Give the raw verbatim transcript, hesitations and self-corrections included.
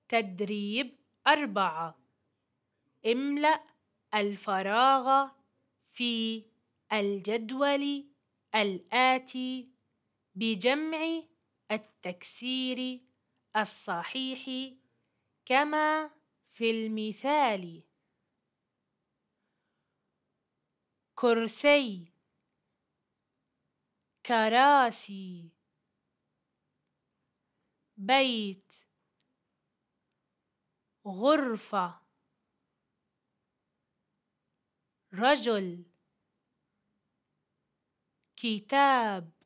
تدريب أربعة. املأ الفراغ في الجدول الآتي بجمع التكسير الصحيح كما في المثال: كرسي، كراسي، بيت، غرفة، رجل، كتاب،